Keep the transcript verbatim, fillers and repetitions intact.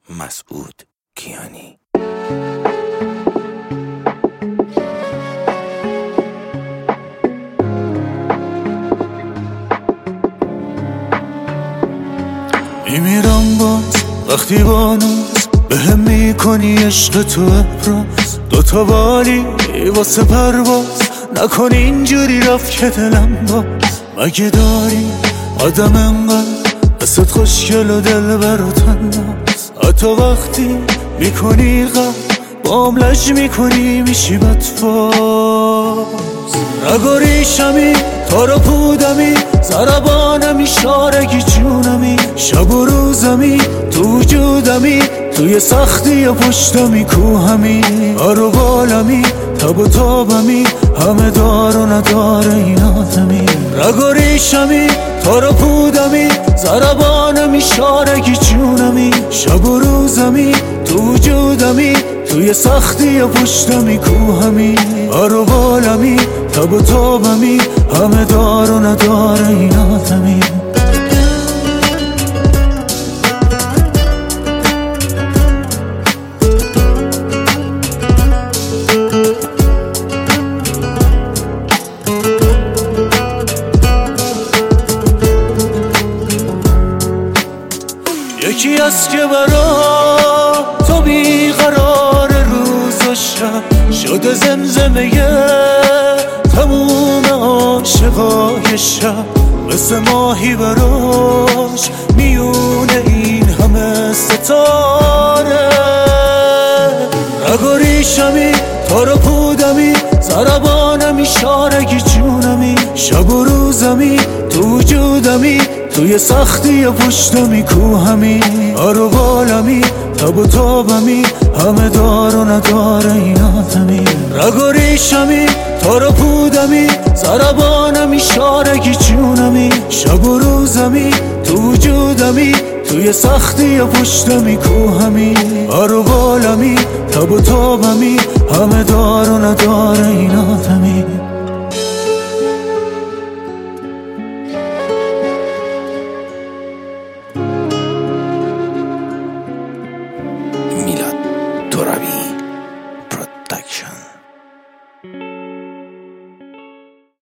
مسعود کیانی. میمیرم باز وقتی بانوز به هم میکنی عشق تو ابراز، دوتا بالی واسه پرواز نکن اینجوری رفت که دلم باز. مگه داری آدم انقدر دستت خوشگل و دل بر و تناز، حتی وقتی میکنی غم بام لج میکنی میشی بدفاز. نگاریشمی تارا پودمی زربانمی شارگی جونمی، شب و روزمی تو وجودمی، توی سختی و پشتمی کوهمی، آرو بالمی تب و تابمی همه دار و ندار این آدمی. نگاریشمی تارا پودمی زربانمی شارگی جونمی، شب و روزمی تو وجودمی، توی سختی و پشتمی کوهمی، آرو بالمی تب و تابمی همه دار و ندار این آدمی. یکی از که برا تو بیقرار روز و شب شده زمزمه تموم عاشقای شب، مثل ماهی براش میونه این همه ستاره. نگاریشمی تارا پودمی زربانمی شارگی جونمی، شب و روزمی تو وجودمی، توی سختی و پشتمی کوهمی، آرو بالمی تب و تابمی همه دار و ندار این آدمی. نگاریشمی تارا پودمی زربانمی شارگی جونمی، شب و روزمی تو وجودمی، توی سختی و پشتمی کوهمی، آرو بالمی تب و تابمی همه دار و ندار این آدمی.